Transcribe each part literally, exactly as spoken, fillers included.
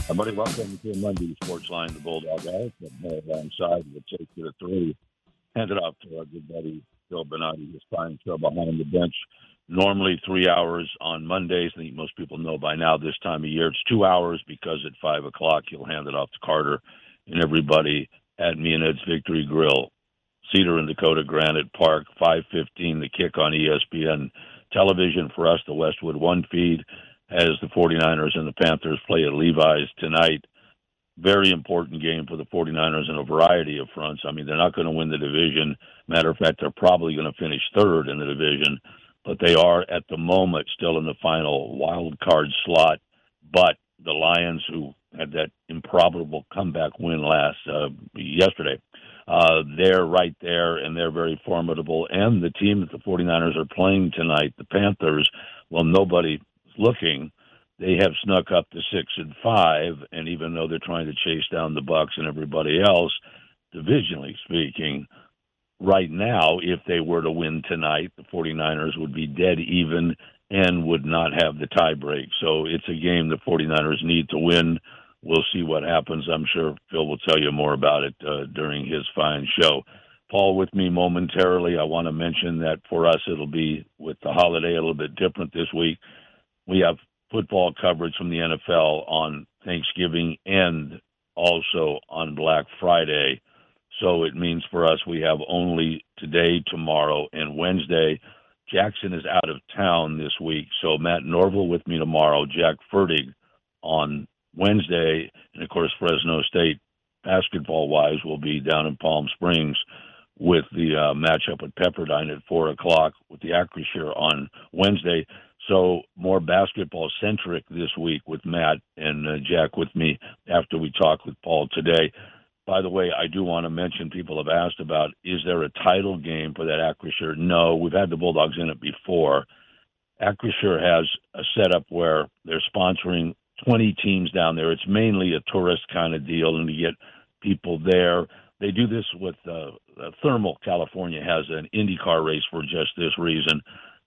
Everybody, welcome to Monday Sports Line, the Bulldog Hour. Alongside, we'll take you to three. Hand it off to our good buddy Phil Bonatti, his fine show behind the bench. Normally three hours on Mondays. I think most people know by now this time of year it's two hours because at five o'clock you'll hand it off to Carter and everybody at Me and Ed's Victory Grill, Cedar and Dakota Granite Park, five fifteen, the kick on E S P N television. For us, the Westwood One feed, as the 49ers and the Panthers play at Levi's tonight. Very important game for the 49ers in a variety of fronts. I mean, they're not going to win the division. Matter of fact, they're probably going to finish third in the division, but they are at the moment still in the final wild card slot. But the Lions, who had that improbable comeback win last uh, yesterday, uh, they're right there, and they're very formidable. And the team that the 49ers are playing tonight, the Panthers, well, nobody looking, they have snuck up to six and five, and even though they're trying to chase down the Bucs and everybody else, divisionally speaking, right now, if they were to win tonight, the 49ers would be dead even and would not have the tie break. So it's a game the 49ers need to win. We'll see what happens. I'm sure Phil will tell you more about it uh, during his fine show. Paul with me momentarily. I want to mention that for us, it'll be with the holiday a little bit different this week. We have football coverage from the N F L on Thanksgiving and also on Black Friday. So it means for us we have only today, tomorrow, and Wednesday. Jackson is out of town this week, so Matt Norville with me tomorrow, Jack Fertig on Wednesday, and, of course, Fresno State basketball-wise will be down in Palm Springs with the uh, matchup at Pepperdine at four o'clock with the Acrisure on Wednesday. So more basketball-centric this week with Matt and uh, Jack with me after we talk with Paul today. By the way, I do want to mention, people have asked about, is there a title game for that Acrisure? No, we've had the Bulldogs in it before. Acrisure has a setup where they're sponsoring twenty teams down there. It's mainly a tourist kind of deal, and to get people there. They do this with uh, Thermal, California has an IndyCar race for just this reason.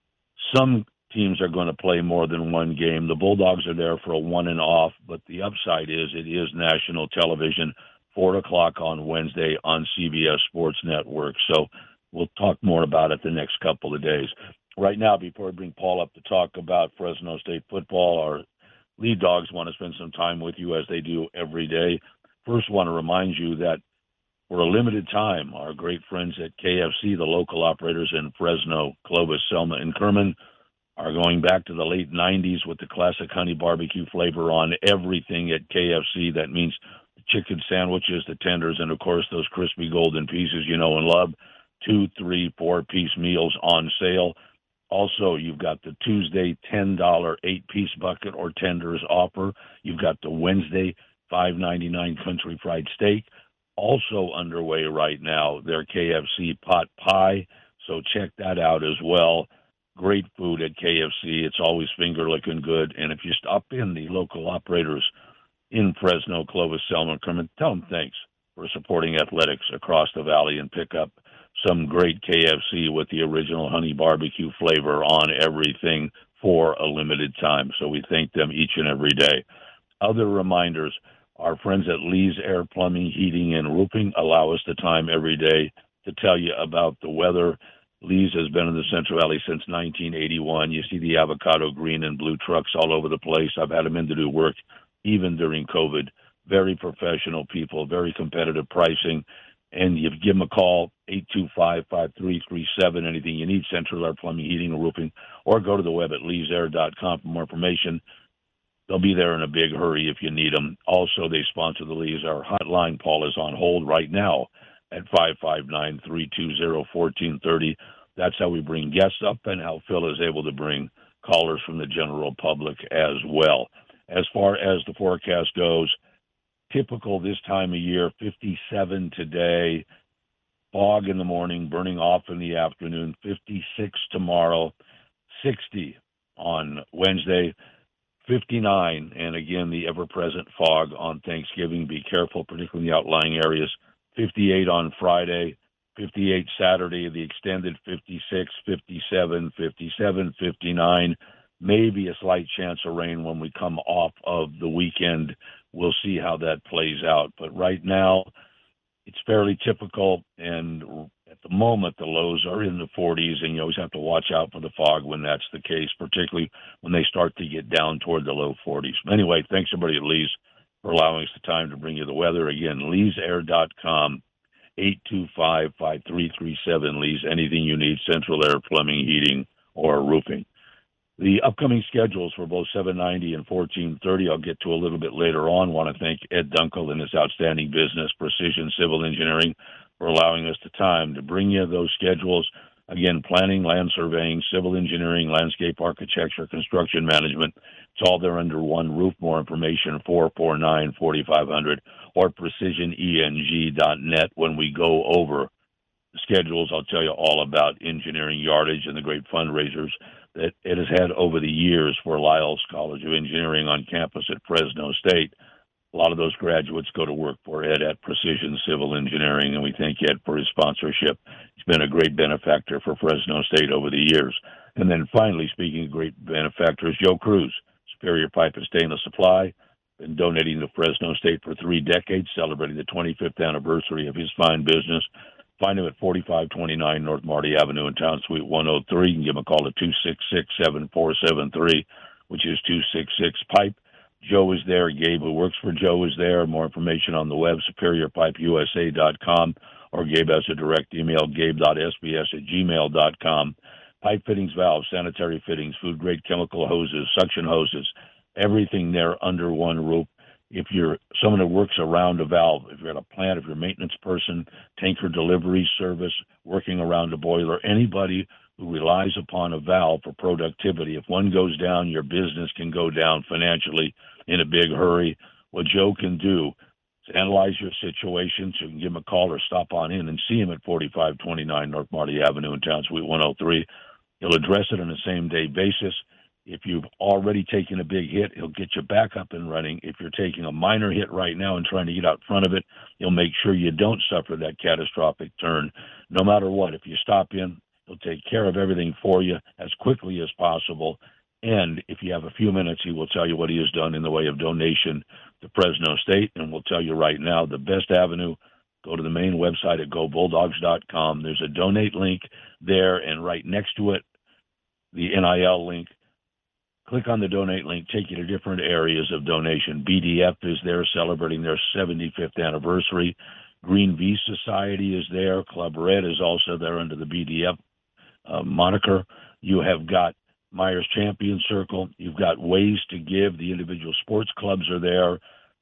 Some teams are going to play more than one game. The Bulldogs are there for a one and off, but the upside is it is national television, four o'clock on Wednesday on C B S Sports Network. So we'll talk more about it the next couple of days. Right now, before I bring Paul up to talk about Fresno State football, our lead dogs want to spend some time with you as they do every day. First, want to remind you that for a limited time, our great friends at K F C, the local operators in Fresno, Clovis, Selma, and Kerman, are going back to the late nineties with the classic honey barbecue flavor on everything at K F C. That means the chicken sandwiches, the tenders, and, of course, those crispy golden pieces you know and love. Two, three, four-piece meals on sale. Also, you've got the Tuesday ten dollar eight-piece bucket or tenders offer. You've got the Wednesday five ninety-nine country fried steak. Also underway right now, their K F C pot pie, so check that out as well. Great food at K F C. It's always finger-licking good. And if you stop in the local operators in Fresno, Clovis, Selma, Kermit, tell them thanks for supporting athletics across the valley and pick up some great K F C with the original honey barbecue flavor on everything for a limited time. So we thank them each and every day. Other reminders, our friends at Lee's Air Plumbing, Heating, and Roofing allow us the time every day to tell you about the weather. Lee's has been in the Central Valley since nineteen eighty-one. You see the avocado green and blue trucks all over the place. I've had them in to do work even during COVID. Very professional people, very competitive pricing. And you give them a call, eight two five, five three three seven, anything you need, Central Air Plumbing, Heating, or Roofing, or go to the web at lees air dot com for more information. They'll be there in a big hurry if you need them. Also, they sponsor the Lees. Our hotline, Paul, is on hold right now at five five nine, three two zero, one four three zero. That's how we bring guests up and how Phil is able to bring callers from the general public as well. As far as the forecast goes, typical this time of year, fifty-seven today, fog in the morning, burning off in the afternoon, fifty-six tomorrow, sixty on Wednesday, fifty-nine, and again, the ever-present fog on Thanksgiving. Be careful, particularly in the outlying areas. fifty-eight on Friday, fifty-eight Saturday, the extended fifty-six, fifty-seven, fifty-seven, fifty-nine, maybe a slight chance of rain when we come off of the weekend. We'll see how that plays out. But right now, it's fairly typical, and at the moment, the lows are in the forties, and you always have to watch out for the fog when that's the case, particularly when they start to get down toward the low forties. Anyway, thanks everybody at Lee's for allowing us the time to bring you the weather. Again, lees air dot com, eight two five, five three three seven, Lees. Anything you need, central air, plumbing, heating, or roofing. The upcoming schedules for both seven ninety and fourteen thirty I'll get to a little bit later on. I want to thank Ed Dunkel and his outstanding business, Precision Civil Engineering, for allowing us the time to bring you those schedules. Again, planning, land surveying, civil engineering, landscape architecture, construction management. It's all there under one roof. More information, four four nine, four five zero zero or precision e n g dot net. When we go over the schedules, I'll tell you all about engineering yardage and the great fundraisers that it has had over the years for Lyles College of Engineering on campus at Fresno State. A lot of those graduates go to work for Ed at Precision Civil Engineering, and we thank Ed for his sponsorship. He's been a great benefactor for Fresno State over the years. And then finally, speaking of great benefactors, Joe Cruz, Superior Pipe and Stainless Supply, been donating to Fresno State for three decades, celebrating the twenty-fifth anniversary of his fine business. Find him at forty-five twenty-nine North Marty Avenue in Town Suite one oh three. You can give him a call at two six six, seven four seven three, which is two six six, PIPE. Joe is there. Gabe, who works for Joe, is there. More information on the web, superior pipe u s a dot com, or Gabe has a direct email, gabe dot s b s at gmail dot com. Pipe fittings, valves, sanitary fittings, food-grade chemical hoses, suction hoses, everything there under one roof. If you're someone that works around a valve, if you're at a plant, if you're a maintenance person, tanker delivery service, working around a boiler, anybody who relies upon a valve for productivity, if one goes down, your business can go down financially in a big hurry. What Joe can do is analyze your situation, so you can give him a call or stop on in and see him at forty-five twenty-nine North Marty Avenue in Town Suite one oh three. He'll address it on a same-day basis. If you've already taken a big hit, he'll get you back up and running. If you're taking a minor hit right now and trying to get out front of it, he'll make sure you don't suffer that catastrophic turn. No matter what, if you stop in, he'll take care of everything for you as quickly as possible. And if you have a few minutes, he will tell you what he has done in the way of donation to Fresno State. And we'll tell you right now, the best avenue, go to the main website at go bulldogs dot com. There's a donate link there, and right next to it, the N I L link. Click on the donate link, take you to different areas of donation. B D F is there celebrating their seventy-fifth anniversary. Green V Society is there. Club Red is also there under the B D F uh, moniker. You have got Myers Champion Circle. You've got Ways to Give. The individual sports clubs are there.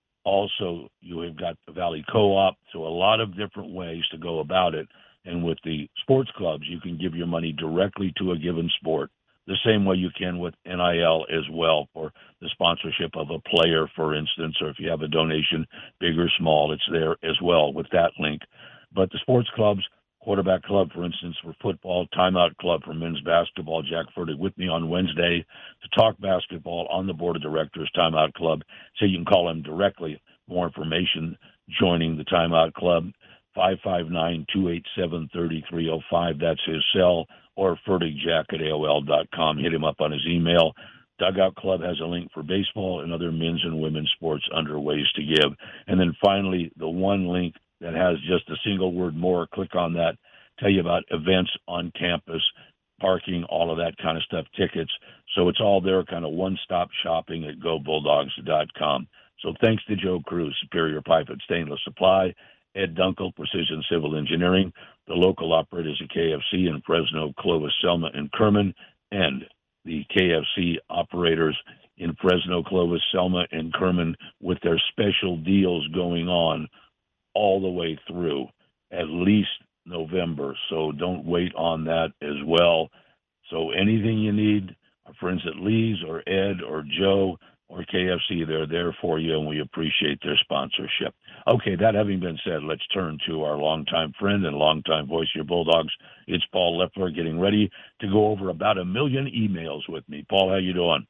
Also, you have got the Valley Co-op. So a lot of different ways to go about it. And with the sports clubs, you can give your money directly to a given sport, the same way you can with N I L as well for the sponsorship of a player, for instance, or if you have a donation, big or small, it's there as well with that link. But the sports clubs, Quarterback Club, for instance, for football, Timeout Club for men's basketball, Jack Furtick with me on Wednesday to talk basketball on the board of directors, Timeout Club. So you can call him directly. More information joining the Timeout Club, five five nine, two eight seven, three three zero five. That's his cell. Or FurtickJack at A O L dot com. Hit him up on his email. Dugout Club has a link for baseball and other men's and women's sports under Ways to Give. And then finally, the one link that has just a single word more, click on that, tell you about events on campus, parking, all of that kind of stuff, tickets. So it's all there, kind of one-stop shopping at go bulldogs dot com. So thanks to Joe Cruz, Superior Pipe and Stainless Supply, Ed Dunkel, Precision Civil Engineering, the local operators at K F C in Fresno, Clovis, Selma, and Kerman, and the K F C operators in Fresno, Clovis, Selma, and Kerman with their special deals going on all the way through at least November. So don't wait on that as well. So anything you need, our friends at Lee's or Ed or Joe or K F C, they're there for you, and we appreciate their sponsorship. Okay, that having been said, let's turn to our longtime friend and longtime voice of your Bulldogs. It's Paul Leffler getting ready to go over about a million emails with me. Paul, how you doing?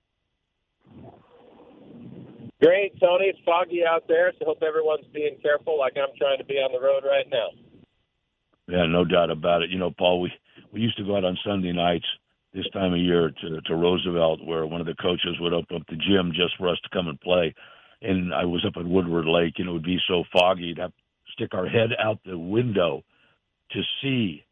Great, Tony. It's foggy out there, so hope everyone's being careful like I'm trying to be on the road right now. Yeah, no doubt about it. You know, Paul, we, we used to go out on Sunday nights this time of year to, to Roosevelt, where one of the coaches would open up the gym just for us to come and play. And I was up at Woodward Lake, and it would be so foggy, you'd have to stick our head out the window to see,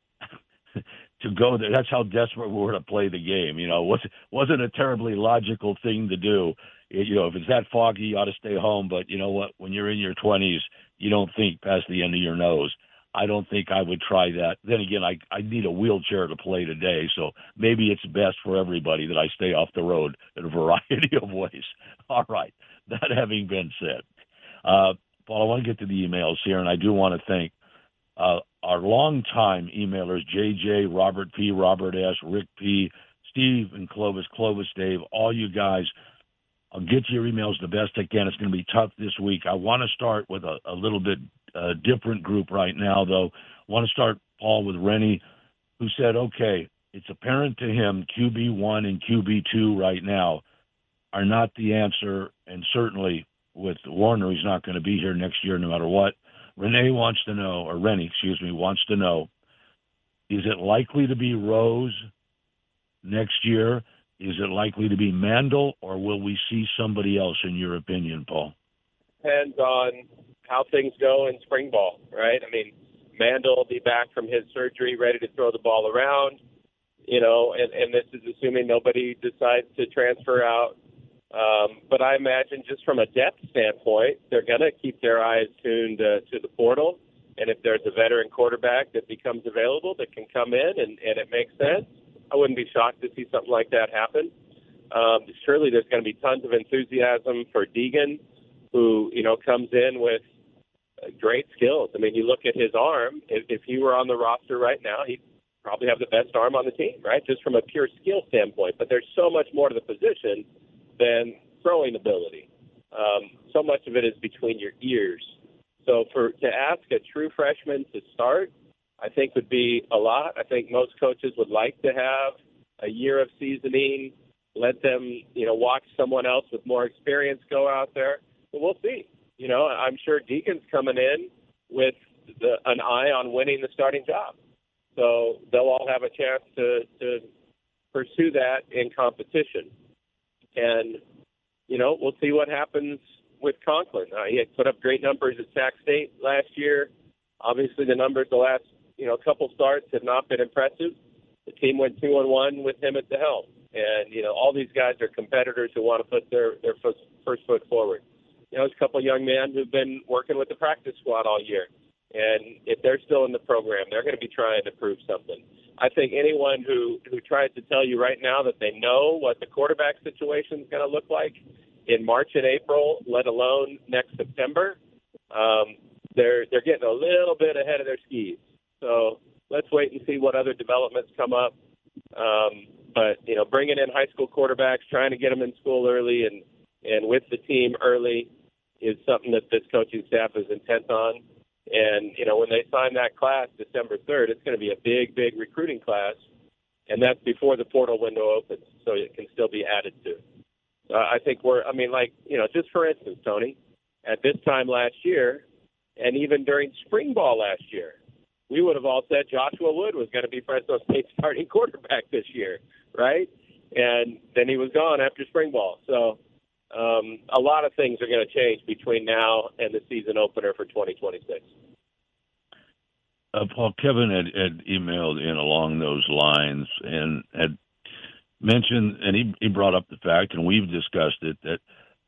to go there. That's how desperate we were to play the game. You know, it wasn't, wasn't a terribly logical thing to do. It, you know, if it's that foggy, you ought to stay home. But you know what? When you're in your twenties, you don't think past the end of your nose. I don't think I would try that. Then again, I I need a wheelchair to play today, so maybe it's best for everybody that I stay off the road in a variety of ways. All right. That having been said, uh, Paul, I want to get to the emails here, and I do want to thank uh, our longtime emailers, J J, Robert P., Robert S., Rick P., Steve and Clovis, Clovis Dave, all you guys. I'll get to your emails the best I can. It's going to be tough this week. I want to start with a, a little bit uh, different group right now, though. I want to start, Paul, with Rennie, who said, okay, it's apparent to him Q B one and Q B two right now are not the answer, and certainly with Warner, he's not going to be here next year no matter what. Renee wants to know, or Rennie, excuse me, wants to know, is it likely to be Rose next year? Is it likely to be Mandel, or will we see somebody else, in your opinion, Paul? Depends on how things go in spring ball, right? I mean, Mandel will be back from his surgery, ready to throw the ball around, you know, and, and this is assuming nobody decides to transfer out. Um, but I imagine just from a depth standpoint, they're going to keep their eyes tuned uh, to the portal. And if there's a veteran quarterback that becomes available that can come in and, and it makes sense, I wouldn't be shocked to see something like that happen. Um, surely there's going to be tons of enthusiasm for Deegan, who, you know, comes in with great skills. I mean, you look at his arm, if, if he were on the roster right now, he'd probably have the best arm on the team, right, just from a pure skill standpoint. But there's so much more to the position than throwing ability. Um, so much of it is between your ears. So for to ask a true freshman to start, I think would be a lot. I think most coaches would like to have a year of seasoning, let them, you know, watch someone else with more experience go out there. But we'll see. You know, I'm sure Deacon's coming in with the, an eye on winning the starting job. So they'll all have a chance to, to pursue that in competition. And, you know, we'll see what happens with Conklin. Uh, he had put up great numbers at Sac State last year. Obviously, the numbers the last, you know, couple starts have not been impressive. The team went two and one with him at the helm. And, you know, all these guys are competitors who want to put their, their first, first foot forward. You know, there's a couple of young men who've been working with the practice squad all year. And if they're still in the program, they're going to be trying to prove something. I think anyone who, who tries to tell you right now that they know what the quarterback situation is going to look like in March and April, let alone next September, um, they're they're getting a little bit ahead of their skis. So let's wait and see what other developments come up. Um, but, you know, bringing in high school quarterbacks, trying to get them in school early and, and with the team early is something that this coaching staff is intent on. And, you know, when they sign that class December third, it's going to be a big, big recruiting class. And that's before the portal window opens, so it can still be added to. Uh, I think we're, I mean, like, you know, just for instance, Tony, at this time last year, and even during spring ball last year, we would have all said Joshua Wood was going to be Fresno State's starting quarterback this year, right? And then he was gone after spring ball. So um, a lot of things are going to change between now and the season opener for twenty twenty-six. Uh, Paul, Kevin had, had emailed in along those lines and had mentioned, and he, he brought up the fact, and we've discussed it, that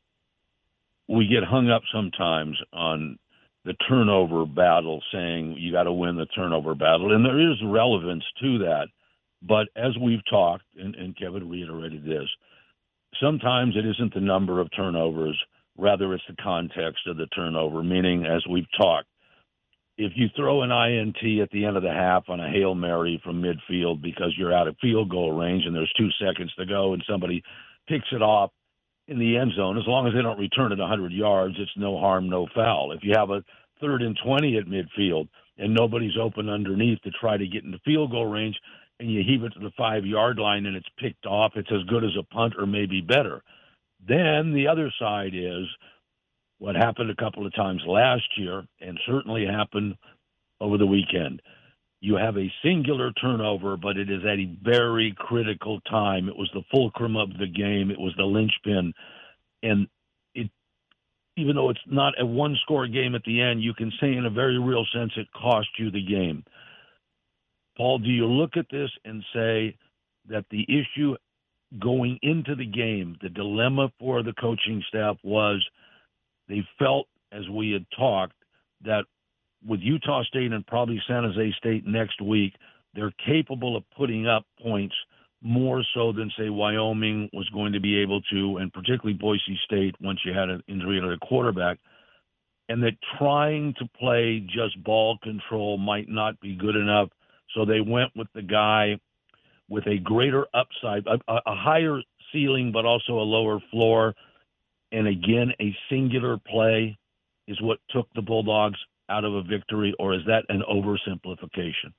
we get hung up sometimes on the turnover battle, saying you got to win the turnover battle. And there is relevance to that. But as we've talked, and, and Kevin reiterated this, sometimes it isn't the number of turnovers, rather it's the context of the turnover, meaning, as we've talked, if you throw an I N T at the end of the half on a Hail Mary from midfield because you're out of field goal range and there's two seconds to go and somebody picks it off in the end zone, as long as they don't return it one hundred yards, it's no harm, no foul. If you have a third and twenty at midfield and nobody's open underneath to try to get into field goal range and you heave it to the five-yard line and it's picked off, it's as good as a punt or maybe better. Then the other side is what happened a couple of times last year and certainly happened over the weekend. You have a singular turnover, but it is at a very critical time. It was the fulcrum of the game. It was the linchpin. And it, even though it's not a one-score game at the end, you can say in a very real sense it cost you the game. Paul, do you look at this and say that the issue going into the game, the dilemma for the coaching staff was they felt, as we had talked, that with Utah State and probably San Jose State next week, they're capable of putting up points more so than, say, Wyoming was going to be able to, and particularly Boise State once you had an injury to the quarterback, and that trying to play just ball control might not be good enough. So they went with the guy with a greater upside, a, a higher ceiling, but also a lower floor. And again, a singular play is what took the Bulldogs out of a victory, or is that an oversimplification?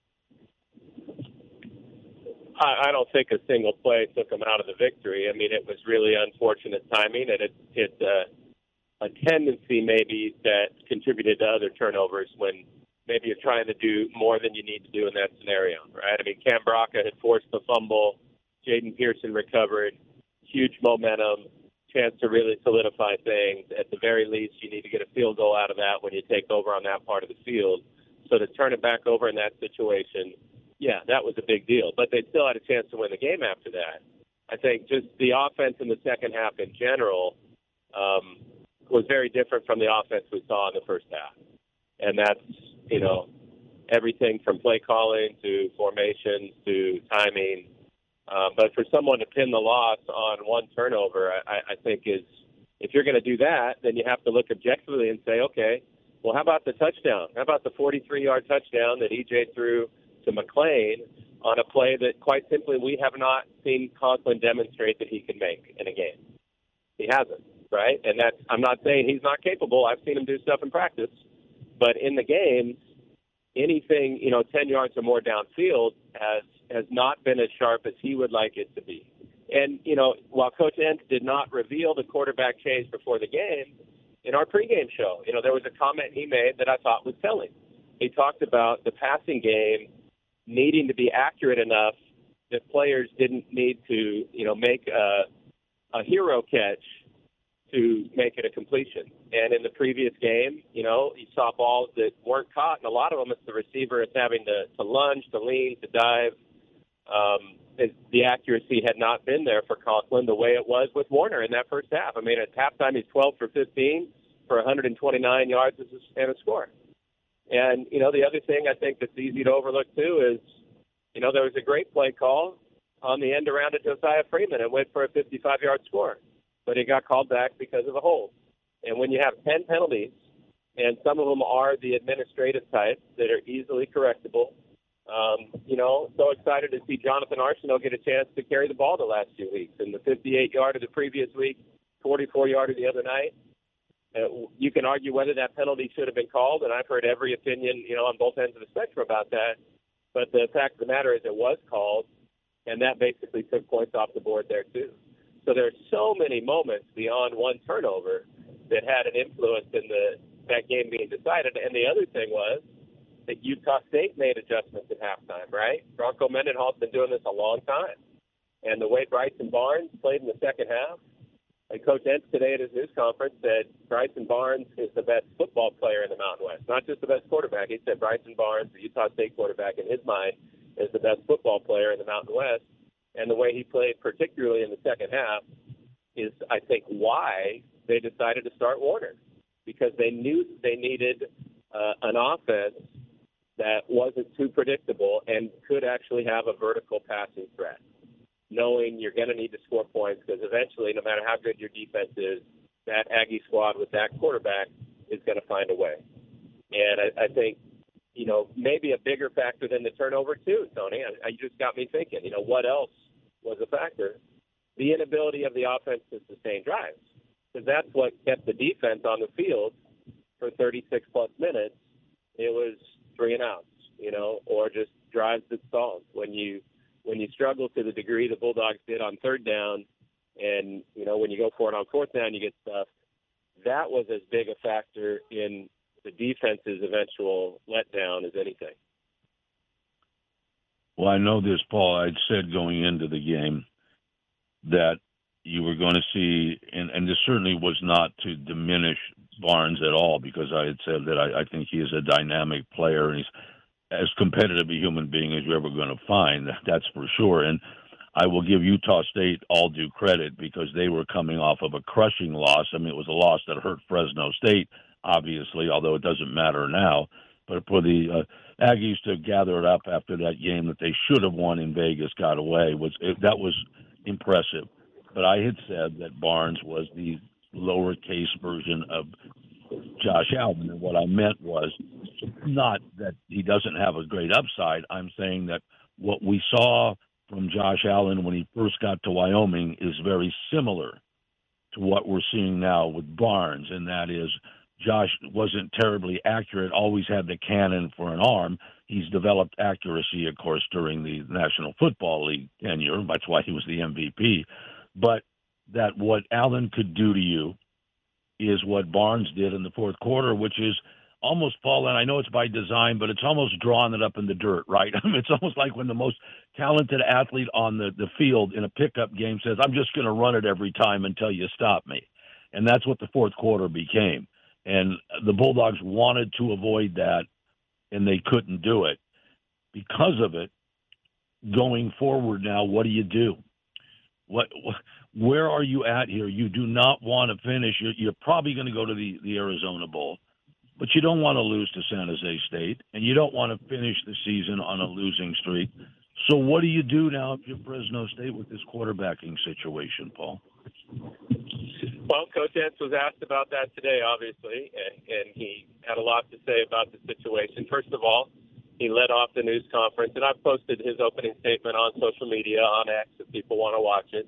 I, I don't think a single play took them out of the victory. I mean, it was really unfortunate timing, and it, it uh, a tendency maybe that contributed to other turnovers when maybe you're trying to do more than you need to do in that scenario, right? I mean, Cam Braca had forced the fumble. Jaden Pearson recovered. Huge momentum, chance to really solidify things. At the very least, you need to get a field goal out of that when you take over on that part of the field. So to turn it back over in that situation, yeah, that was a big deal. But they still had a chance to win the game after that. I think just the offense in the second half in general um, was very different from the offense we saw in the first half. And that's, you know, everything from play calling to formations to timing. Uh, but for someone to pin the loss on one turnover, I, I think is, if you're going to do that, then you have to look objectively and say, okay, well, how about the touchdown? How about the forty-three-yard touchdown that E J threw to McLean on a play that, quite simply, we have not seen Conklin demonstrate that he can make in a game? He hasn't, right? And that's, I'm not saying he's not capable. I've seen him do stuff in practice. But in the game, anything, you know, ten yards or more downfield has has not been as sharp as he would like it to be. And, you know, while Coach Entz did not reveal the quarterback change before the game, in our pregame show, you know, there was a comment he made that I thought was telling. He talked about the passing game needing to be accurate enough that players didn't need to, you know, make a, a hero catch to make it a completion. And in the previous game, you know, you saw balls that weren't caught, and a lot of them it's the receiver is having to, to lunge, to lean, to dive. Um, it, the accuracy had not been there for Conklin the way it was with Warner in that first half. I mean, at halftime, he's twelve for fifteen for one hundred twenty-nine yards and a score. And, you know, the other thing I think that's easy to overlook, too, is, you know, there was a great play call on the end around at Josiah Freeman and went for a fifty-five-yard score. But it got called back because of a hold. And when you have ten penalties, and some of them are the administrative type that are easily correctable, um, you know, so excited to see Jonathan Arsenault get a chance to carry the ball the last two weeks. And the fifty-eight-yard of the previous week, forty-four-yard of the other night. Uh, you can argue whether that penalty should have been called, and I've heard every opinion, you know, on both ends of the spectrum about that. But the fact of the matter is it was called, and that basically took points off the board there, too. So there are so many moments beyond one turnover that had an influence in the that game being decided. And the other thing was that Utah State made adjustments at halftime, right? Bronco Mendenhall's been doing this a long time. And the way Bryson Barnes played in the second half, and Coach Entz today at his news conference said Bryson Barnes is the best football player in the Mountain West, not just the best quarterback. He said Bryson Barnes, the Utah State quarterback, in his mind, is the best football player in the Mountain West. And the way he played, particularly in the second half, is, I think, why they decided to start Warner, because they knew they needed uh, an offense that wasn't too predictable and could actually have a vertical passing threat, knowing you're going to need to score points because eventually, no matter how good your defense is, that Aggie squad with that quarterback is going to find a way. And I, I think, you know, maybe a bigger factor than the turnover, too, Tony. I, I just got me thinking, you know, what else was a factor? The inability of the offense to sustain drives, because that's what kept the defense on the field for thirty-six plus minutes. It was three and outs, you know, or just drives that stalled. When you when you struggle to the degree the Bulldogs did on third down, and, you know, when you go for it on fourth down, you get stuffed. That was as big a factor in the defense's eventual letdown as anything. Well, I know this, Paul. I'd said going into the game that you were going to see, and, and this certainly was not to diminish Barnes at all, because I had said that I, I think he is a dynamic player and he's as competitive a human being as you're ever going to find. That's for sure. And I will give Utah State all due credit because they were coming off of a crushing loss. I mean, it was a loss that hurt Fresno State, obviously, although it doesn't matter now. But for the uh, Aggies to gather it up after that game that they should have won in Vegas got away, was it, that was impressive. But I had said that Barnes was the lowercase version of Josh Allen, and what I meant was not that he doesn't have a great upside. I'm saying that what we saw from Josh Allen when he first got to Wyoming is very similar to what we're seeing now with Barnes, and that is Josh wasn't terribly accurate, always had the cannon for an arm. He's developed accuracy, of course, during the National Football League tenure. That's why he was the M V P. But that what Allen could do to you is what Barnes did in the fourth quarter, which is almost, Paul, and I know it's by design, but it's almost drawing it up in the dirt, right? I mean, it's almost like when the most talented athlete on the, the field in a pickup game says, I'm just going to run it every time until you stop me. And that's what the fourth quarter became. And the Bulldogs wanted to avoid that, and they couldn't do it. Because of it, going forward now, what do you do? What, where are you at here? You do not want to finish. You're, you're probably going to go to the, the Arizona Bowl, but you don't want to lose to San Jose State, and you don't want to finish the season on a losing streak. So what do you do now if you're Fresno State with this quarterbacking situation, Paul? Well, Coach Entz was asked about that today, obviously, and, and he had a lot to say about the situation. First of all, he led off the news conference, and I've posted his opening statement on social media, on X, if people want to watch it.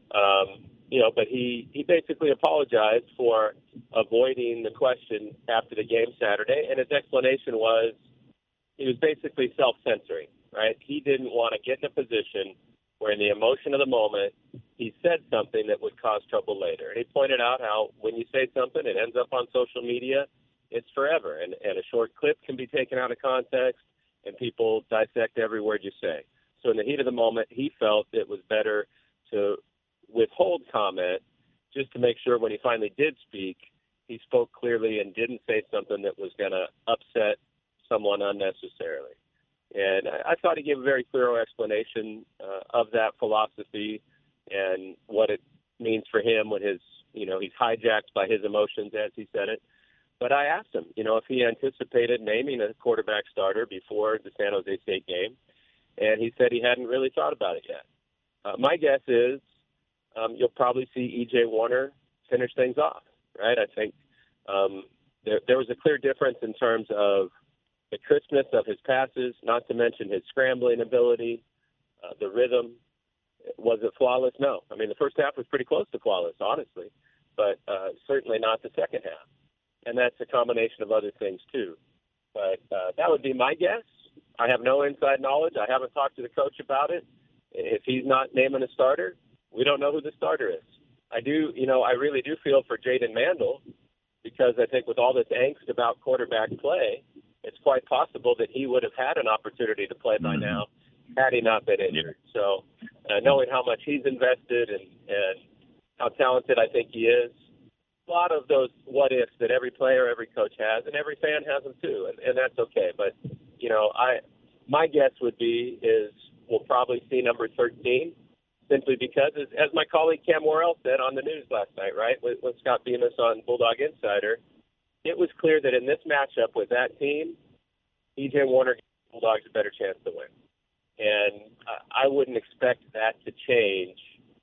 Um, you know, but he, he basically apologized for avoiding the question after the game Saturday, and his explanation was he was basically self-censoring, right? He didn't want to get in a position where in the emotion of the moment he said something that would cause trouble later. And he pointed out how when you say something, it ends up on social media, it's forever, and, and a short clip can be taken out of context, and people dissect every word you say. So in the heat of the moment, he felt it was better to withhold comment just to make sure when he finally did speak, he spoke clearly and didn't say something that was going to upset someone unnecessarily. And I, I thought he gave a very thorough explanation uh, of that philosophy and what it means for him when his, you know, he's hijacked by his emotions, as he said it. But I asked him, you know, if he anticipated naming a quarterback starter before the San Jose State game, and he said he hadn't really thought about it yet. Uh, my guess is um, you'll probably see E J Warner finish things off, right? I think um, there, there was a clear difference in terms of the crispness of his passes, not to mention his scrambling ability, uh, the rhythm. Was it flawless? No. I mean, the first half was pretty close to flawless, honestly, but uh, certainly not the second half. And that's a combination of other things, too. But uh, that would be my guess. I have no inside knowledge. I haven't talked to the coach about it. If he's not naming a starter, we don't know who the starter is. I do, you know, I really do feel for Jaden Mandel because I think with all this angst about quarterback play, it's quite possible that he would have had an opportunity to play by now had he not been injured. Yeah. So uh, knowing how much he's invested and, and how talented I think he is, a lot of those what-ifs that every player, every coach has, and every fan has them too, and, and that's okay. But, you know, I my guess would be is we'll probably see number thirteen simply because, as, as my colleague Cam Worrell said on the news last night, right, with, with Scott Bemis on Bulldog Insider, it was clear that in this matchup with that team, E J Warner gave the Bulldogs a better chance to win. And uh, I wouldn't expect that to change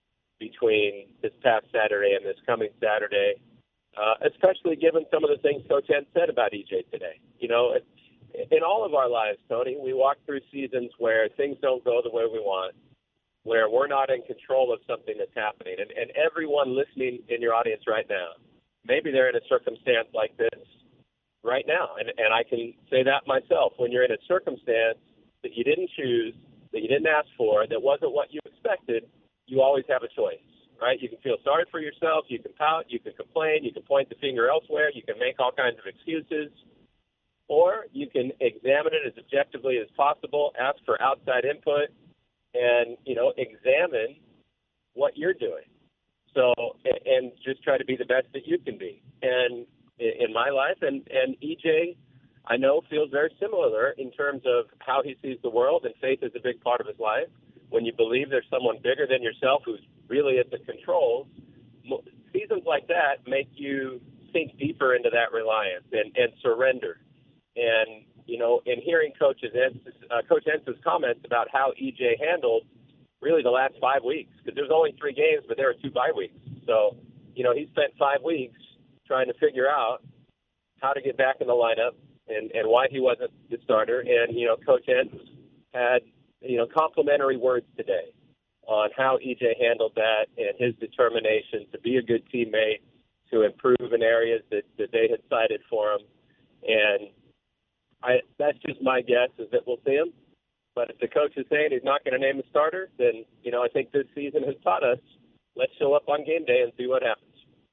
between this past Saturday and this coming Saturday, uh, especially given some of the things Coach Entz said about E J today. You know, it, in all of our lives, Tony, we walk through seasons where things don't go the way we want, where we're not in control of something that's happening. And, and everyone listening in your audience right now, maybe they're in a circumstance like this right now. And, and I can say that myself. When you're in a circumstance that you didn't choose, that you didn't ask for, that wasn't what you expected, you always have a choice, right? You can feel sorry for yourself. You can pout. You can complain. You can point the finger elsewhere. You can make all kinds of excuses. or you can examine it as objectively as possible, ask for outside input, and, you know, examine what you're doing. So, and just try to be the best that you can be. And in my life, and, and E J, I know, feels very similar in terms of how he sees the world, and faith is a big part of his life. When you believe there's someone bigger than yourself who's really at the controls, seasons like that make you sink deeper into that reliance and, and surrender. And, you know, in hearing Coach's, uh, Coach Entz's comments about how E J handled really the last five weeks, because there was only three games, but there were two bye weeks. So, you know, he spent five weeks trying to figure out how to get back in the lineup and, and why he wasn't the starter. And, you know, Coach Entz had, you know, complimentary words today on how E J handled that and his determination to be a good teammate, to improve in areas that, that they had cited for him. And I, that's just my guess, is that we'll see him. But if the coach is saying he's not going to name a starter, then, you know, I think this season has taught us, let's show up on game day and see what happens.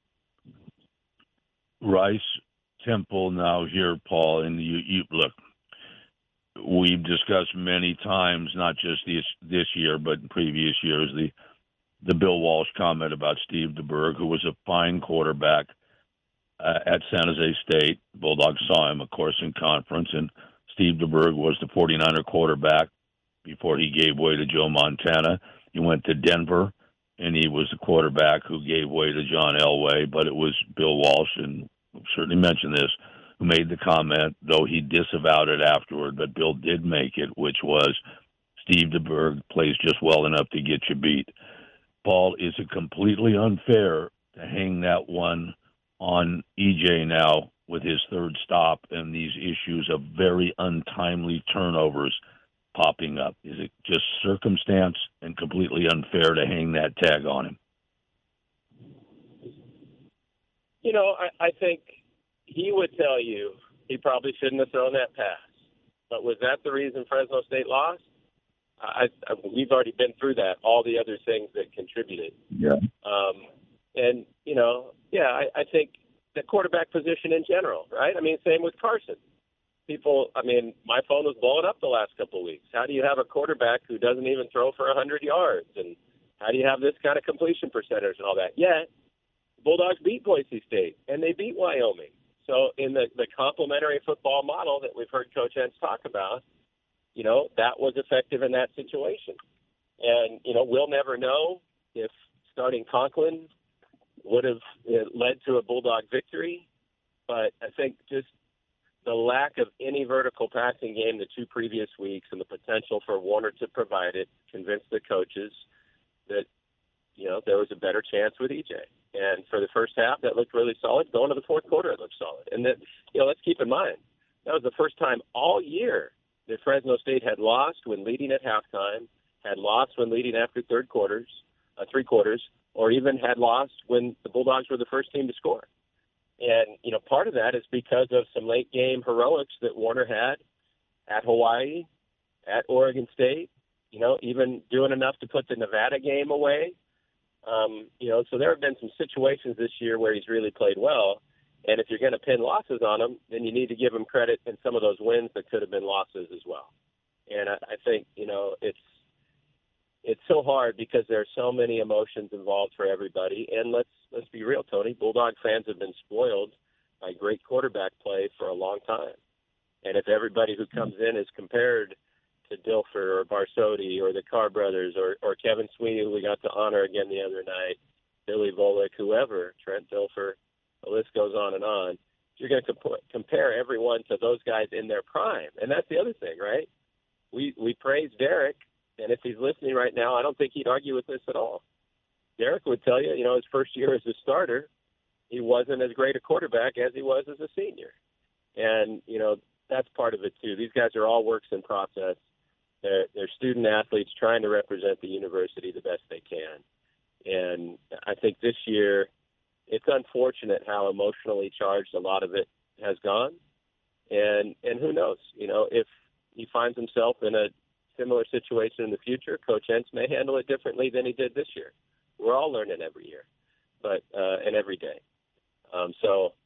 Rice, Temple now here, Paul, and you, you look, we've discussed many times, not just this this year, but in previous years, the the Bill Walsh comment about Steve DeBerg, who was a fine quarterback uh, at San Jose State. Bulldogs saw him, of course, in conference, and Steve DeBerg was the forty-niner quarterback before he gave way to Joe Montana. He went to Denver, and he was the quarterback who gave way to John Elway, but it was Bill Walsh, and we'll certainly mention this, who made the comment, though he disavowed it afterward, but Bill did make it, which was Steve DeBerg plays just well enough to get you beat. Paul, is it completely unfair to hang that one on E J now with his third stop and these issues of very untimely turnovers popping up? Is it just circumstance and completely unfair to hang that tag on him? You know, I, I think he would tell you he probably shouldn't have thrown that pass. But was that the reason Fresno State lost? I, I, we've already been through that, all the other things that contributed. Yeah. Um, and, you know, yeah, I, I think the quarterback position in general, right? I mean, same with Carson. People, I mean, my phone was blowing up the last couple of weeks. How do you have a quarterback who doesn't even throw for one hundred yards? And how do you have this kind of completion percentage and all that? Yet, Bulldogs beat Boise State, and they beat Wyoming. So in the, the complementary football model that we've heard Coach Entz talk about, you know, that was effective in that situation. And, you know, we'll never know if starting Conklin would have led to a Bulldog victory. But I think just the lack of any vertical passing game the two previous weeks and the potential for Warner to provide it convinced the coaches that, you know, there was a better chance with E J. And for the first half, that looked really solid. Going to the fourth quarter, it looked solid. And that, you know, let's keep in mind, that was the first time all year that Fresno State had lost when leading at halftime, had lost when leading after third quarters, uh, three quarters, or even had lost when the Bulldogs were the first team to score. And, you know, part of that is because of some late game heroics that Warner had at Hawaii, at Oregon State, you know, even doing enough to put the Nevada game away. Um, you know, so there have been some situations this year where he's really played well. And if you're going to pin losses on him, then you need to give him credit in some of those wins that could have been losses as well. And I, I think, you know, it's it's so hard because there are so many emotions involved for everybody. And let's let's be real, Tony. Bulldog fans have been spoiled by great quarterback play for a long time. And if everybody who comes in is compared to Dilfer or Barsotti or the Carr brothers or, or Kevin Sweeney, who we got to honor again the other night, Billy Volek, whoever, Trent Dilfer, the list goes on and on. You're going to comp- compare everyone to those guys in their prime. And that's the other thing, right? We we praise Derek, and if he's listening right now, I don't think he'd argue with this at all. Derek would tell you, you know, his first year as a starter, he wasn't as great a quarterback as he was as a senior. And, you know, that's part of it, too. These guys are all works in process. They're, they're student athletes trying to represent the university the best they can. And I think this year it's unfortunate how emotionally charged a lot of it has gone. And and who knows, you know, if he finds himself in a similar situation in the future, Coach Entz may handle it differently than he did this year. We're all learning every year, but uh, and every day. Um, so,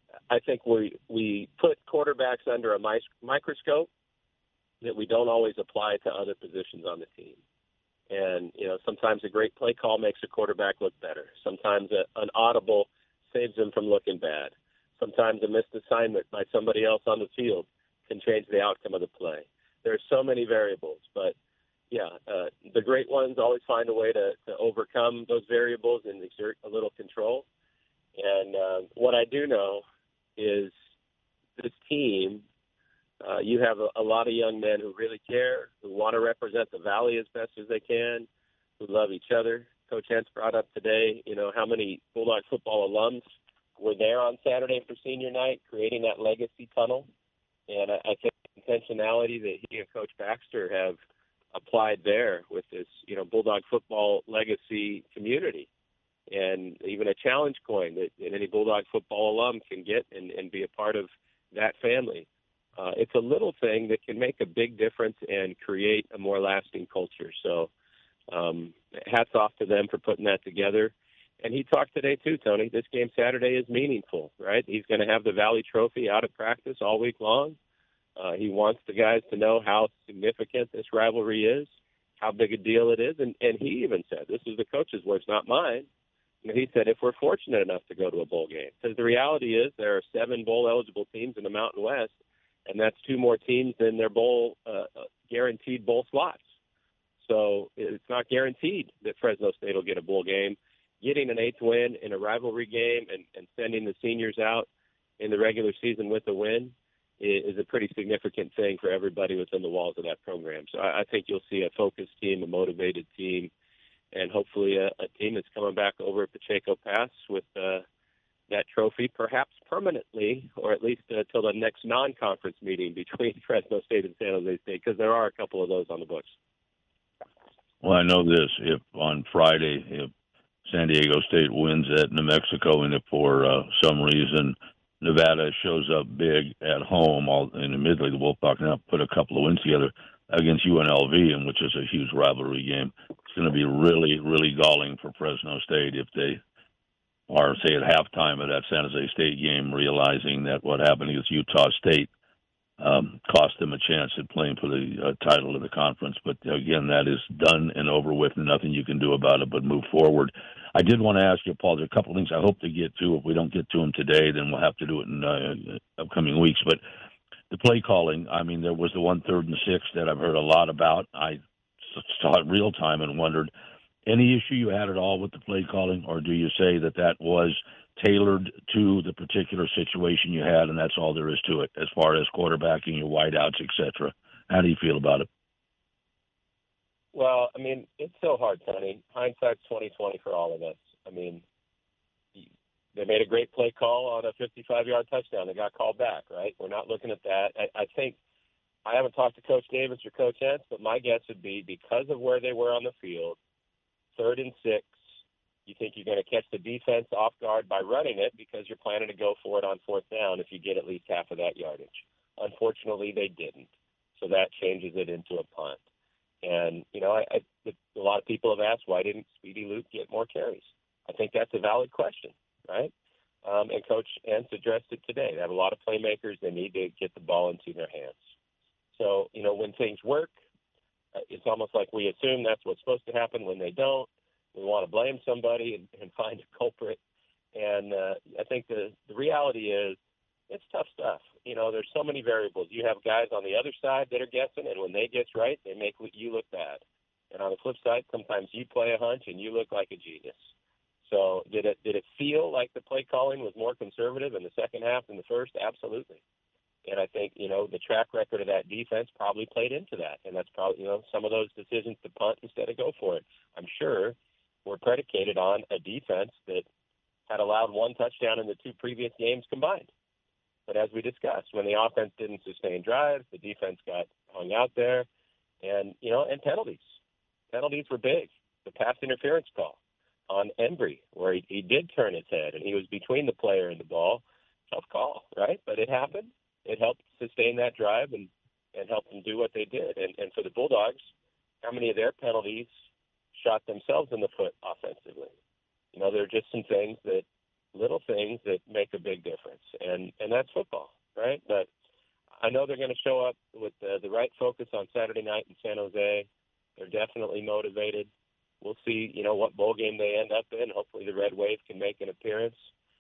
I think we we put quarterbacks under a mi- microscope that we don't always apply to other positions on the team. And, you know, sometimes a great play call makes a quarterback look better. Sometimes a, an audible saves him from looking bad. Sometimes a missed assignment by somebody else on the field can change the outcome of the play. There are so many variables, but yeah, uh, the great ones always find a way to, to overcome those variables and exert a little control. And uh, what I do know is this team, uh, you have a, a lot of young men who really care, who want to represent the Valley as best as they can, who love each other. Coach Entz brought up today, you know, how many Bulldog football alums were there on Saturday for senior night, creating that legacy tunnel. And I, I think the intentionality that he and Coach Baxter have applied there with this, you know, Bulldog football legacy community, and even a challenge coin that, that any Bulldog football alum can get and, and be a part of that family. Uh, it's a little thing that can make a big difference and create a more lasting culture. So um, hats off to them for putting that together. And he talked today too, Tony. This game Saturday is meaningful, right? He's going to have the Valley Trophy out of practice all week long. Uh, he wants the guys to know how significant this rivalry is, how big a deal it is. And, and he even said, this is the coach's words, not mine. You know, he said, if we're fortunate enough to go to a bowl game, because the reality is there are seven bowl-eligible teams in the Mountain West, and that's two more teams than their bowl uh, guaranteed bowl slots. So it's not guaranteed that Fresno State will get a bowl game. Getting an eighth win in a rivalry game and, and sending the seniors out in the regular season with a win is, is a pretty significant thing for everybody within the walls of that program. So I, I think you'll see a focused team, a motivated team, and hopefully a, a team that's coming back over at Pacheco Pass with uh, that trophy, perhaps permanently, or at least until uh, the next non-conference meeting between Fresno State and San Jose State, because there are a couple of those on the books. Well, I know this. If on Friday, if San Diego State wins at New Mexico, and if for uh, some reason Nevada shows up big at home, all, and admittedly the Wolfpack now put a couple of wins together against U N L V, and which is a huge rivalry game, it's going to be really, really galling for Fresno State if they are, say, at halftime of that San Jose State game, realizing that what happened against Utah State um, cost them a chance at playing for the uh, title of the conference. But again, that is done and over with, and nothing you can do about it but move forward. I did want to ask you, Paul, there are a couple of things I hope to get to. If we don't get to them today, then we'll have to do it in uh, upcoming weeks. But the play calling, I mean, there was the one third and six that I've heard a lot about. I saw it real time and wondered, any issue you had at all with the play calling, or do you say that that was tailored to the particular situation you had, and that's all there is to it as far as quarterbacking, your wideouts, et cetera? How do you feel about it? Well, I mean, it's so hard, Tony. Hindsight's twenty twenty for all of us. I mean, they made a great play call on a fifty-five-yard touchdown. They got called back, right? We're not looking at that. I, I think I haven't talked to Coach Davis or Coach Entz, but my guess would be because of where they were on the field, third and six, you think you're going to catch the defense off guard by running it because you're planning to go for it on fourth down if you get at least half of that yardage. Unfortunately, they didn't. So that changes it into a punt. And, you know, I, I, a lot of people have asked, why didn't Speedy Luke get more carries? I think that's a valid question, right? Um, and Coach Entz addressed it today. They have a lot of playmakers. They need to get the ball into their hands. So, you know, when things work, it's almost like we assume that's what's supposed to happen. When they don't, we want to blame somebody and, and find a culprit. And uh, I think the, the reality is it's tough stuff. You know, there's so many variables. You have guys on the other side that are guessing, and when they get right, they make you look bad. And on the flip side, sometimes you play a hunch and you look like a genius. So did it did it feel like the play calling was more conservative in the second half than the first? Absolutely. And I think, you know, the track record of that defense probably played into that. And that's probably, you know, some of those decisions to punt instead of go for it, I'm sure, were predicated on a defense that had allowed one touchdown in the two previous games combined. But as we discussed, when the offense didn't sustain drives, the defense got hung out there. And, you know, and penalties. Penalties were big. The pass interference call on Embry, where he, he did turn his head, and he was between the player and the ball. Tough call, right? But it happened. It helped sustain that drive and, and help them do what they did. And, and for the Bulldogs, how many of their penalties shot themselves in the foot offensively? You know, there are just some things that little things that make a big difference, and and that's football, right? But I know they're going to show up with the, the right focus on Saturday night in San Jose. They're definitely motivated. We'll see, you know, what bowl game they end up in. Hopefully the Red Wave can make an appearance.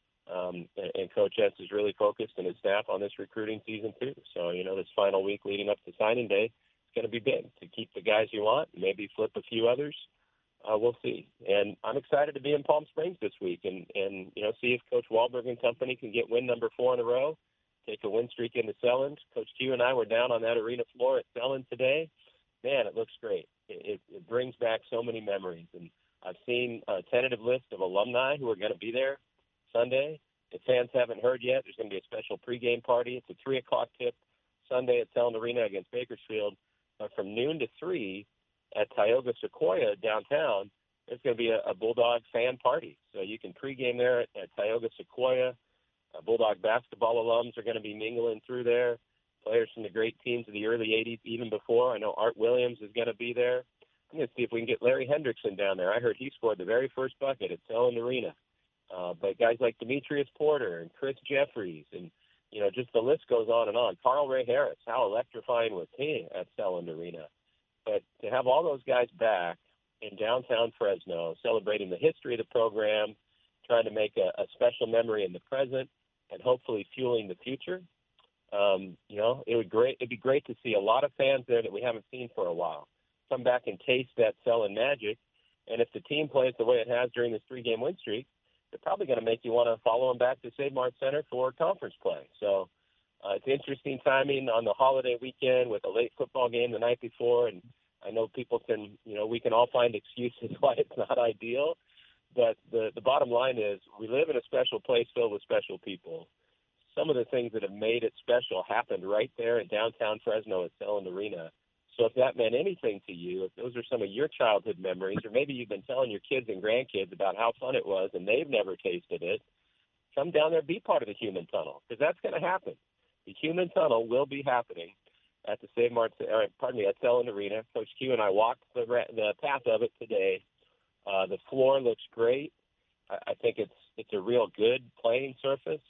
Um, and, and Coach S is really focused and his staff on this recruiting season too. So, you know, this final week leading up to signing day is going to be big to keep the guys you want, maybe flip a few others. Uh, we'll see. And I'm excited to be in Palm Springs this week and, and, you know, see if Coach Wahlberg and company can get win number four in a row, take a win streak into Selland. Coach Q and I were down on that arena floor at Selland today. Man, it looks great. It, it, it brings back so many memories. And I've seen a tentative list of alumni who are going to be there Sunday. If fans haven't heard yet, there's going to be a special pregame party. It's a three o'clock tip Sunday at Selland Arena against Bakersfield. But from noon to three at Tioga Sequoia downtown, there's going to be a, a Bulldog fan party. So you can pregame there at, at Tioga Sequoia. Uh, Bulldog basketball alums are going to be mingling through there. Players from the great teams of the early eighties, even before. I know Art Williams is going to be there. I'm going to see if we can get Larry Hendrickson down there. I heard he scored the very first bucket at Selland Arena. Uh, but guys like Demetrius Porter and Chris Jeffries and, you know, just the list goes on and on. Carl Ray Harris, how electrifying was he at Selland Arena? But to have all those guys back in downtown Fresno, celebrating the history of the program, trying to make a, a special memory in the present, and hopefully fueling the future, um, you know, it would great. It'd be great to see a lot of fans there that we haven't seen for a while come back and taste that Selland magic. And if the team plays the way it has during this three-game win streak, they're probably going to make you want to follow them back to Save Mart Center for conference play. So uh, it's interesting timing on the holiday weekend with a late football game the night before. And I know people can, you know, we can all find excuses why it's not ideal. But the, the bottom line is we live in a special place filled with special people. Some of the things that have made it special happened right there in downtown Fresno at Selland Arena. So if that meant anything to you, if those are some of your childhood memories, or maybe you've been telling your kids and grandkids about how fun it was and they've never tasted it, come down there, be part of the Human Tunnel, because that's going to happen. The Human Tunnel will be happening at the Save Mart, or, pardon me, at Selland Arena. Coach Q and I walked the, the path of it today. Uh, the floor looks great. I, I think it's it's a real good playing surface.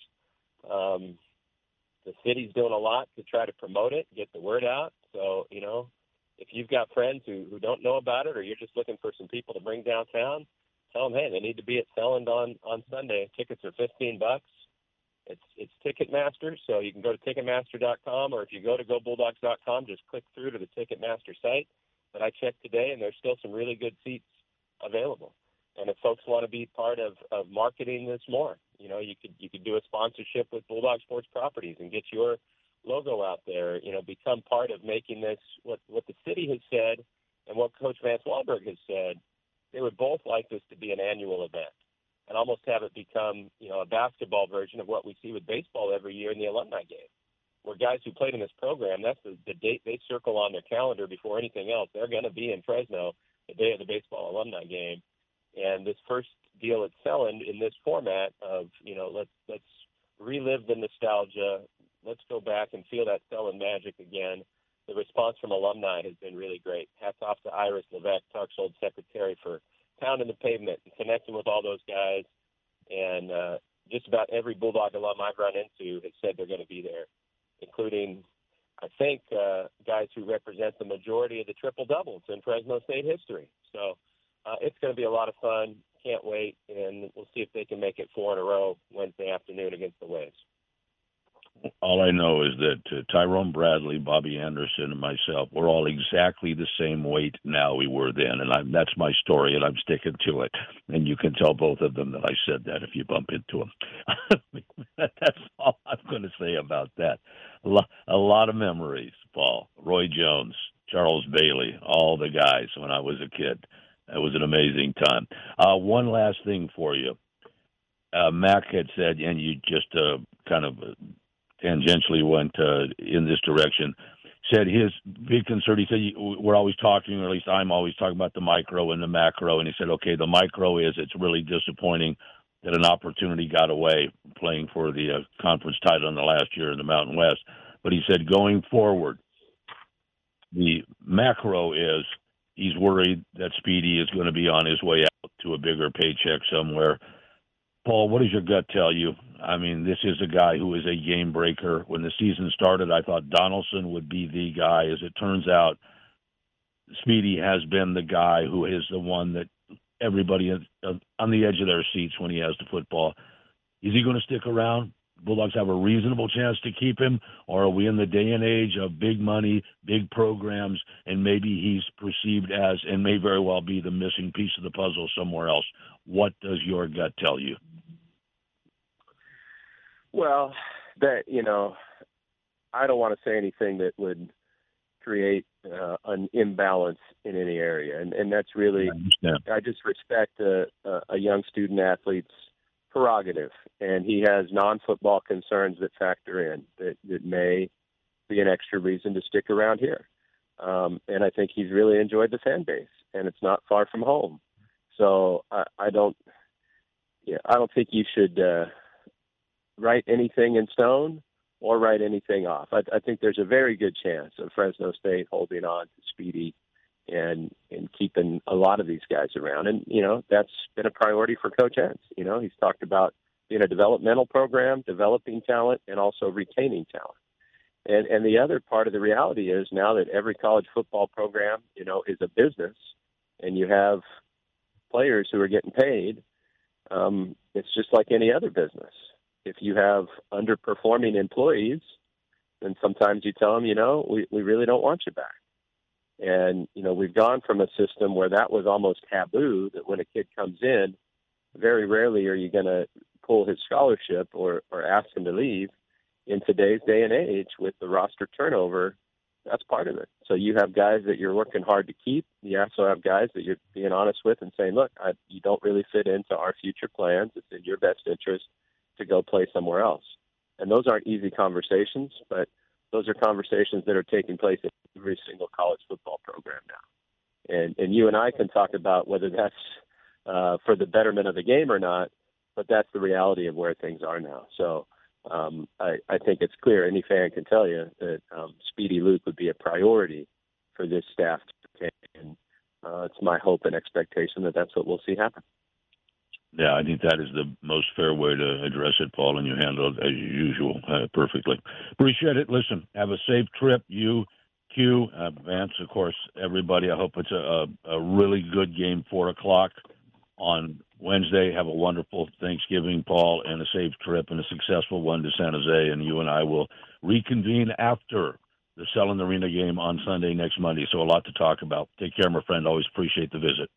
Um, the city's doing a lot to try to promote it, get the word out. So, you know, if you've got friends who, who don't know about it, or you're just looking for some people to bring downtown, tell them, hey, they need to be at Selland on, on Sunday. Tickets are fifteen bucks. It's it's Ticketmaster, so you can go to Ticketmaster dot com, or if you go to Go Bulldogs dot com, just click through to the Ticketmaster site. But I checked today, and there's still some really good seats available. And if folks want to be part of, of marketing this more, you know, you could you could do a sponsorship with Bulldog Sports Properties and get your logo out there, you know, become part of making this what, what the city has said and what Coach Vance Wahlberg has said. They would both like this to be an annual event and almost have it become, you know, a basketball version of what we see with baseball every year in the alumni game, where guys who played in this program, that's the, the date they circle on their calendar before anything else. They're going to be in Fresno the day of the baseball alumni game. And this first deal at Selland in this format of, you know, let's let's relive the nostalgia. Let's go back and feel that Selland magic again. The response from alumni has been really great. Hats off to Iris Levesque, Tark's old secretary, for pounding the pavement and connecting with all those guys. And uh, just about every Bulldog alum I've run into has said they're going to be there, including, I think, uh, guys who represent the majority of the triple doubles in Fresno State history. So uh, it's going to be a lot of fun. Can't wait, and we'll see if they can make it four in a row Wednesday afternoon against the Waves. All I know is that uh, Tyrone Bradley, Bobby Anderson, and myself, we're all exactly the same weight now we were then, and I'm, that's my story, and I'm sticking to it. And you can tell both of them that I said that if you bump into them. That's all I'm going to say about that. A lot, a lot of memories, Paul. Roy Jones, Charles Bailey, all the guys when I was a kid. It was an amazing time. Uh, one last thing for you. Uh, Mac had said, and you just uh, kind of uh, tangentially went uh, in this direction, said his big concern, he said, we're always talking, or at least I'm always talking about the micro and the macro, and he said, okay, the micro is it's really disappointing that an opportunity got away playing for the uh, conference title in the last year in the Mountain West. But he said going forward, the macro is he's worried that Speedy is going to be on his way out to a bigger paycheck somewhere, Paul, what does your gut tell you? I mean, this is a guy who is a game breaker. When the season started, I thought Donaldson would be the guy. As it turns out, Speedy has been the guy who is the one that everybody is on the edge of their seats when he has the football. Is he going to stick around? Bulldogs have a reasonable chance to keep him, or are we in the day and age of big money, big programs, and maybe he's perceived as, and may very well be, the missing piece of the puzzle somewhere else? What does your gut tell you? Well, that, you know, I don't want to say anything that would create uh, an imbalance in any area. And, and that's really, I, I just respect a, a young student athlete's prerogative. And he has non-football concerns that factor in that, that may be an extra reason to stick around here. Um, and I think he's really enjoyed the fan base, and it's not far from home. So I, I don't, yeah, I don't think you should uh, write anything in stone or write anything off. I, I think there's a very good chance of Fresno State holding on to Speedy and and keeping a lot of these guys around. And, you know, that's been a priority for Coach Entz. You know, he's talked about being a developmental program, developing talent, and also retaining talent. And and the other part of the reality is now that every college football program, you know, is a business, and you have players who are getting paid, um, it's just like any other business. If you have underperforming employees, then sometimes you tell them, you know, we, we really don't want you back. And, you know, we've gone from a system where that was almost taboo, that when a kid comes in, very rarely are you going to pull his scholarship or, or ask him to leave. In today's day and age, with the roster turnover, that's part of it. So you have guys that you're working hard to keep. You also have guys that you're being honest with and saying, look, I, you don't really fit into our future plans. It's in your best interest to go play somewhere else. And those aren't easy conversations, but those are conversations that are taking place in every single college football program now. And and you and I can talk about whether that's uh, for the betterment of the game or not, but that's the reality of where things are now. So um, I, I think it's clear, any fan can tell you that um, Speedy Luke would be a priority for this staff to take. And uh, it's my hope and expectation that that's what we'll see happen. Yeah, I think that is the most fair way to address it, Paul, and you handle it as usual uh, perfectly. Appreciate it. Listen, have a safe trip. You, Q, uh, Vance, of course, everybody. I hope it's a, a, a really good game, four o'clock on Wednesday. Have a wonderful Thanksgiving, Paul, and a safe trip and a successful one to San Jose. And you and I will reconvene after the Selland Arena game on Sunday next Monday. So a lot to talk about. Take care, my friend. Always appreciate the visit.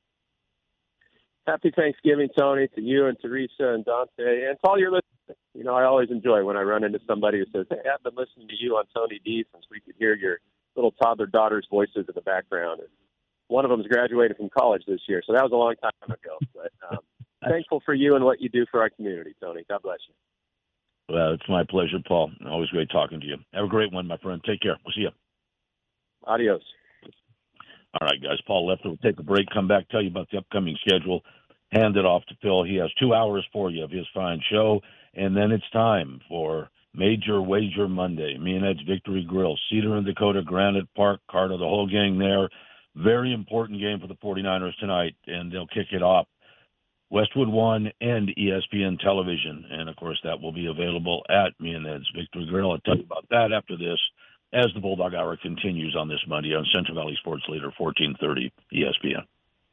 Happy Thanksgiving, Tony, to you and Teresa and Dante. And Paul, you're listening. You know, I always enjoy when I run into somebody who says, hey, I've been listening to you on Tony D since we could hear your little toddler daughter's voices in the background. And one of them's graduated from college this year, so that was a long time ago. But um, thankful for you and what you do for our community, Tony. God bless you. Well, it's my pleasure, Paul. Always great talking to you. Have a great one, my friend. Take care. We'll see you. Adios. All right, guys. Paul Leffler will take a break, come back, tell you about the upcoming schedule, hand it off to Phil. He has two hours for you of his fine show, and then it's time for Major Wager Monday. Me and Ed's Victory Grill, Cedar and Dakota, Granite Park, Carter, the whole gang there. Very important game for the 49ers tonight, and they'll kick it off. Westwood One and E S P N Television, and, of course, that will be available at Me and Ed's Victory Grill. I'll tell you about that after this, as the Bulldog Hour continues on this Monday on Central Valley Sports Leader, fourteen thirty E S P N.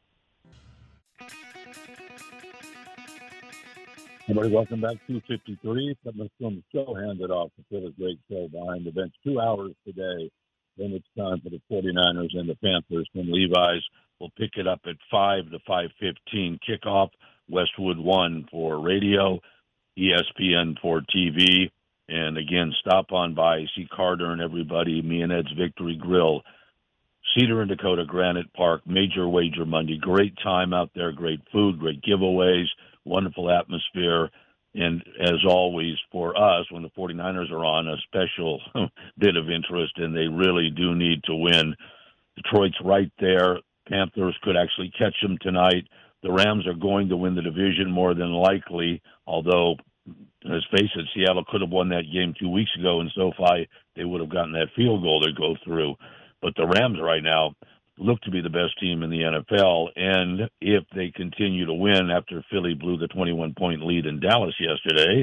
Everybody, welcome back to fifty-three. Let's film the show, hand it off to Phil's great show behind the bench. Two hours today. Then it's time for the 49ers and the Panthers from Levi's. We'll pick it up at five to five fifteen kickoff. Westwood One for radio, E S P N for T V. And, again, stop on by, see Carter and everybody, Me and Ed's Victory Grill, Cedar and Dakota, Granite Park, Major Wager Monday. Great time out there, great food, great giveaways, wonderful atmosphere. And, as always, for us, when the 49ers are on, a special bit of interest, and they really do need to win. Detroit's right there. Panthers could actually catch them tonight. The Rams are going to win the division more than likely, although, let's face it, Seattle could have won that game two weeks ago in SoFi. They would have gotten that field goal to go through. But the Rams right now, look to be the best team in the N F L. And if they continue to win after Philly blew the twenty-one point lead in Dallas yesterday,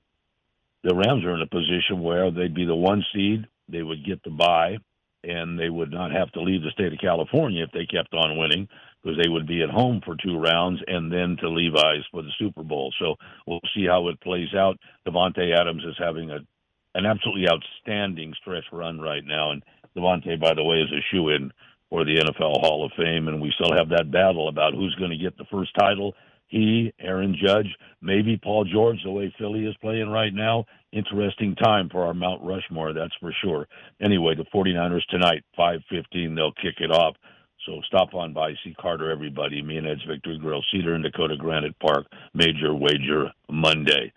the Rams are in a position where they'd be the one seed, they would get the bye, and they would not have to leave the state of California if they kept on winning, because they would be at home for two rounds and then to Levi's for the Super Bowl. So we'll see how it plays out. Davante Adams is having a an absolutely outstanding stretch run right now, and Davante, by the way, is a shoo-in for the N F L Hall of Fame, and we still have that battle about who's going to get the first title. He, Aaron Judge, maybe Paul George, the way Philly is playing right now. Interesting time for our Mount Rushmore, that's for sure. Anyway, the 49ers tonight, five fifteen, they'll kick it off. So stop on by, see Carter, everybody. Me and Ed's Victory Grill, Cedar and Dakota Granite Park, Major Wager Monday.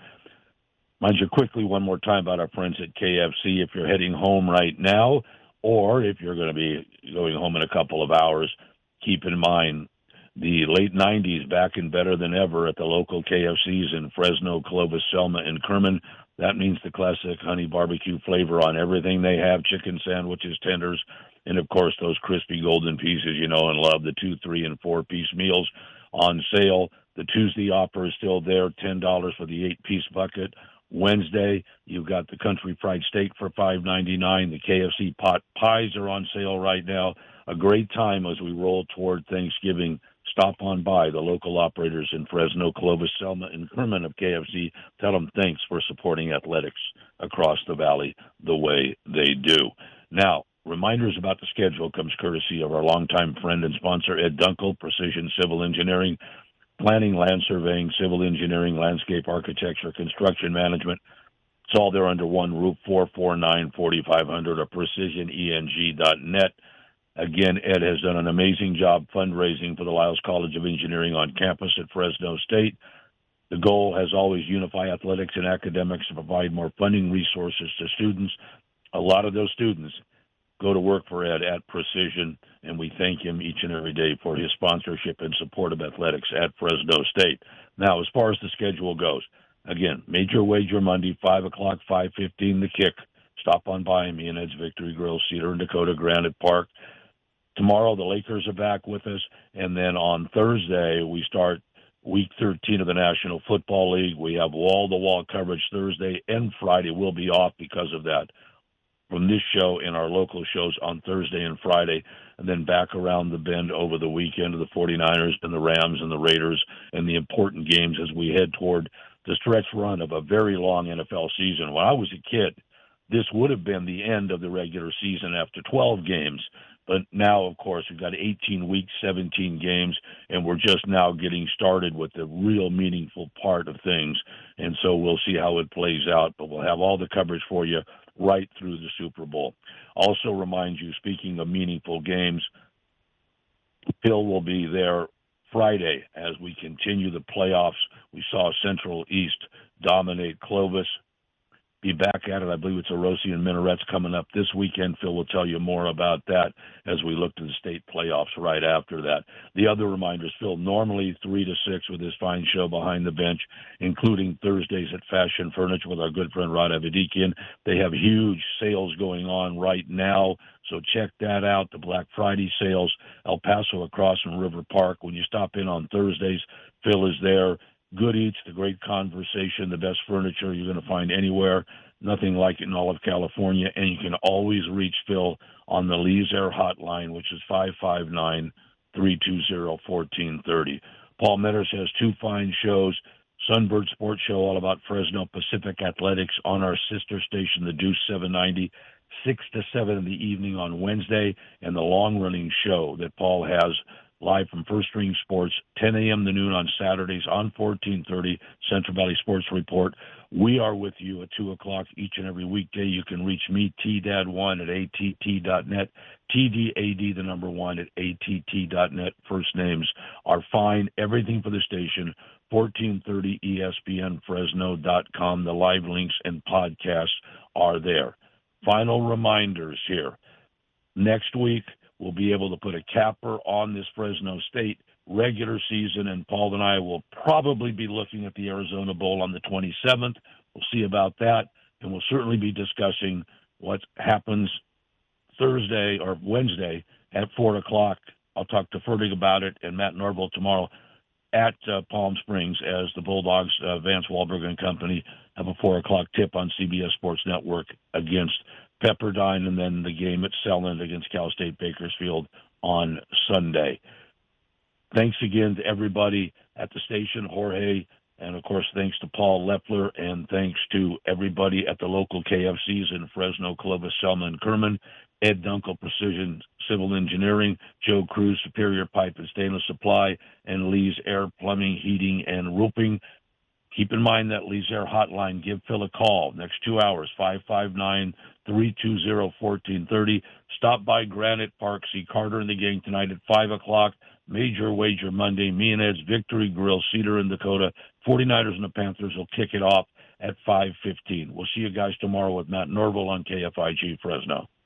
Mind you quickly one more time about our friends at K F C. If you're heading home right now, or if you're going to be going home in a couple of hours, keep in mind the late nineties back and better than ever at the local K F Cs in Fresno, Clovis, Selma, and Kerman. That means the classic honey barbecue flavor on everything they have, chicken sandwiches, tenders, and, of course, those crispy golden pieces you know and love, the two, three, and four-piece meals on sale. The Tuesday offer is still there, ten dollars for the eight-piece bucket. Wednesday, you've got the country fried steak for five ninety-nine. The K F C pot pies are on sale right now. A great time as we roll toward Thanksgiving. Stop on by the local operators in Fresno, Clovis, Selma, and Kerman of K F C. Tell them thanks for supporting athletics across the valley the way they do. Now, reminders about the schedule comes courtesy of our longtime friend and sponsor, Ed Dunkel, Precision Civil Engineering. Planning, land surveying, civil engineering, landscape architecture, construction management. It's all there under one roof, four four nine, four five zero zero or precision e n g dot net. Again, Ed has done an amazing job fundraising for the Lyles College of Engineering on campus at Fresno State. The goal has always unify athletics and academics to provide more funding resources to students. A lot of those students go to work for Ed at Precision, and we thank him each and every day for his sponsorship and support of athletics at Fresno State. Now, as far as the schedule goes, again, Major Wager Monday, five o'clock, five fifteen, the kick. Stop on by me and Ed's Victory Grill, Cedar and Dakota Granite Park. Tomorrow, the Lakers are back with us, and then on Thursday, we start Week thirteen of the National Football League. We have wall-to-wall coverage Thursday and Friday. We'll be off because of that from this show and our local shows on Thursday and Friday, and then back around the bend over the weekend of the 49ers and the Rams and the Raiders and the important games as we head toward the stretch run of a very long N F L season. When I was a kid, this would have been the end of the regular season after twelve games. But now, of course, we've got eighteen weeks, seventeen games, and we're just now getting started with the real meaningful part of things. And so we'll see how it plays out, but we'll have all the coverage for you right through the Super Bowl. Also remind you, speaking of meaningful games, Phil will be there Friday as we continue the playoffs. We saw Central East dominate Clovis. Be back at it. I believe it's Orosi and Minarets coming up this weekend. Phil will tell you more about that as we look to the state playoffs right after that. The other reminders, Phil, normally three to six with his fine show Behind the Bench, including Thursdays at Fashion Furniture with our good friend Rod Avedikian. They have huge sales going on right now, so check that out. The Black Friday sales, El Paso across from River Park. When you stop in on Thursdays, Phil is there. Good eats, the great conversation, the best furniture you're going to find anywhere. Nothing like it in all of California. And you can always reach Phil on the Lee's Air hotline, which is five five nine, three two zero, one four three zero. Paul Metters has two fine shows. Sunbird Sports Show, all about Fresno Pacific Athletics on our sister station, the Deuce seven ninety, six to seven in the evening on Wednesday, and the long-running show that Paul has live from First String Sports, ten a.m. to noon on Saturdays on fourteen thirty, Central Valley Sports Report. We are with you at two o'clock each and every weekday. You can reach me, T Dad one, at A T T dot net, T D A D, the number one, at A T T dot net. First names are fine. Everything for the station, fourteen thirty E S P N Fresno dot com. The live links and podcasts are there. Final reminders here. Next week, we'll be able to put a capper on this Fresno State regular season, and Paul and I will probably be looking at the Arizona Bowl on the twenty-seventh. We'll see about that, and we'll certainly be discussing what happens Thursday or Wednesday at four o'clock. I'll talk to Fertig about it and Matt Norville tomorrow at uh, Palm Springs as the Bulldogs, uh, Vance Wahlberg and company, have a four o'clock tip on C B S Sports Network against Pepperdine, and then the game at Selland against Cal State Bakersfield on Sunday. Thanks again to everybody at the station, Jorge, and, of course, thanks to Paul Leffler, and thanks to everybody at the local K F Cs in Fresno, Clovis, Selma, and Kerman, Ed Dunkel, Precision Civil Engineering, Joe Cruz, Superior Pipe and Stainless Supply, and Lee's Air Plumbing, Heating, and Roofing. Keep in mind that Lee's Air hotline. Give Phil a call. Next two hours, five five nine, three two zero, one four three zero. Stop by Granite Park. See Carter and the gang tonight at five o'clock. Major Wager Monday. Me and Ed's Victory Grill, Cedar and Dakota. forty-niners and the Panthers will kick it off at five fifteen. We'll see you guys tomorrow with Matt Norville on K F I G Fresno.